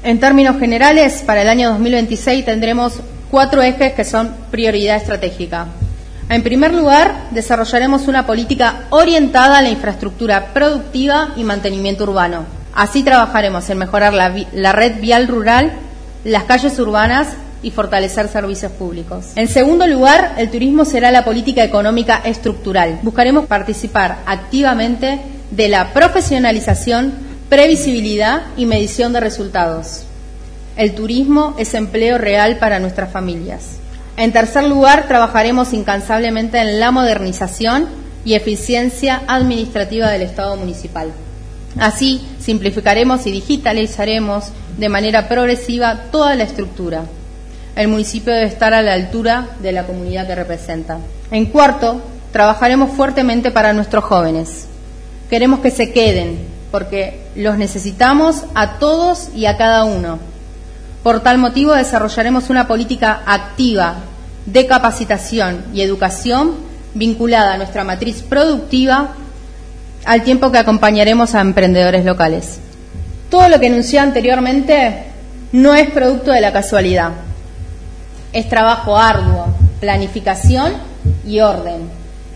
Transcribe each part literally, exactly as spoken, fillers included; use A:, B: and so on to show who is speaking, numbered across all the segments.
A: En términos generales, para el año dos mil veintiséis tendremos cuatro ejes que son prioridad estratégica. En primer lugar, desarrollaremos una política orientada a la infraestructura productiva y mantenimiento urbano. Así trabajaremos en mejorar la, la red vial rural, las calles urbanas y fortalecer servicios públicos. En segundo lugar, el turismo será la política económica estructural. Buscaremos participar activamente de la profesionalización, previsibilidad y medición de resultados. El turismo es empleo real para nuestras familias. En tercer lugar, trabajaremos incansablemente en la modernización y eficiencia administrativa del Estado municipal. Así, simplificaremos y digitalizaremos de manera progresiva toda la estructura. El municipio debe estar a la altura de la comunidad que representa. En cuarto, trabajaremos fuertemente para nuestros jóvenes. Queremos que se queden, porque los necesitamos a todos y a cada uno. Por tal motivo, desarrollaremos una política activa de capacitación y educación vinculada a nuestra matriz productiva, al tiempo que acompañaremos a emprendedores locales. Todo lo que enuncié anteriormente no es producto de la casualidad. Es trabajo arduo, planificación y orden.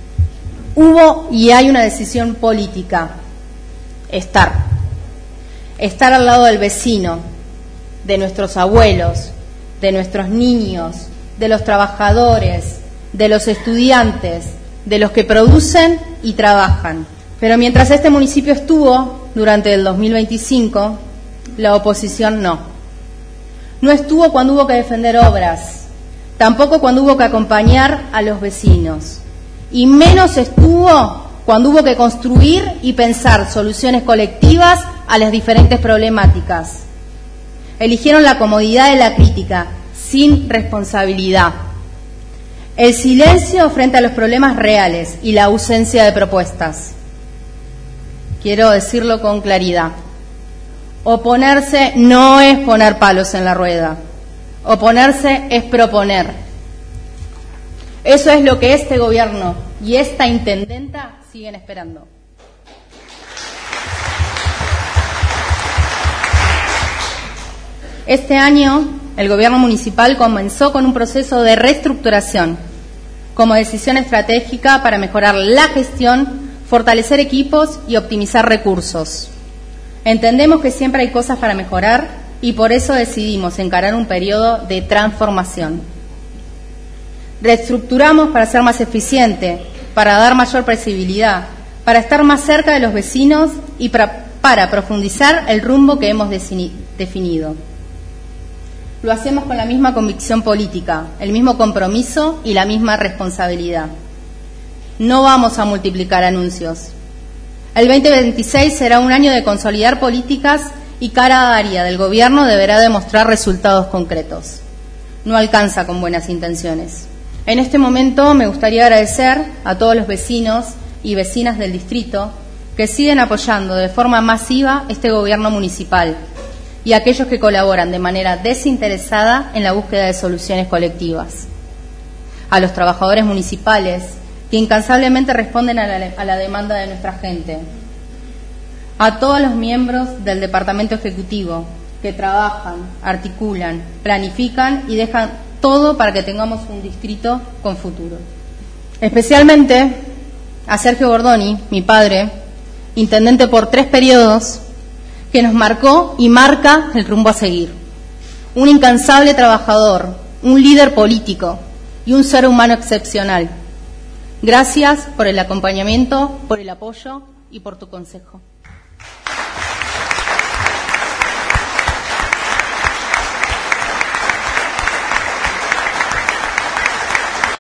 A: Hubo y hay una decisión política: estar. Estar al lado del vecino, de nuestros abuelos, de nuestros niños, de los trabajadores, de los estudiantes, de los que producen y trabajan. Pero mientras este municipio estuvo, durante el dos mil veinticinco, la oposición no. No estuvo cuando hubo que defender obras, tampoco cuando hubo que acompañar a los vecinos, y menos estuvo cuando hubo que construir y pensar soluciones colectivas a las diferentes problemáticas. Eligieron la comodidad de la crítica, sin responsabilidad. El silencio frente a los problemas reales y la ausencia de propuestas. Quiero decirlo con claridad. Oponerse no es poner palos en la rueda. Oponerse es proponer. Eso es lo que este gobierno y esta intendenta siguen esperando. Este año, el gobierno municipal comenzó con un proceso de reestructuración como decisión estratégica para mejorar la gestión, fortalecer equipos y optimizar recursos. Entendemos que siempre hay cosas para mejorar y por eso decidimos encarar un periodo de transformación. Reestructuramos para ser más eficiente, para dar mayor previsibilidad, para estar más cerca de los vecinos y para, para profundizar el rumbo que hemos definido. Lo hacemos con la misma convicción política, el mismo compromiso y la misma responsabilidad. No vamos a multiplicar anuncios. El veinte veintiséis será un año de consolidar políticas y cada área del gobierno deberá demostrar resultados concretos. No alcanza con buenas intenciones. En este momento me gustaría agradecer a todos los vecinos y vecinas del distrito que siguen apoyando de forma masiva este gobierno municipal y a aquellos que colaboran de manera desinteresada en la búsqueda de soluciones colectivas. A los trabajadores municipales que incansablemente responden a la, a la demanda de nuestra gente. A todos los miembros del Departamento Ejecutivo que trabajan, articulan, planifican y dejan todo para que tengamos un distrito con futuro. Especialmente a Sergio Bordoni, mi padre, intendente por tres periodos, que nos marcó y marca el rumbo a seguir. Un incansable trabajador, un líder político y un ser humano excepcional. Gracias por el acompañamiento, por el apoyo y por tu consejo.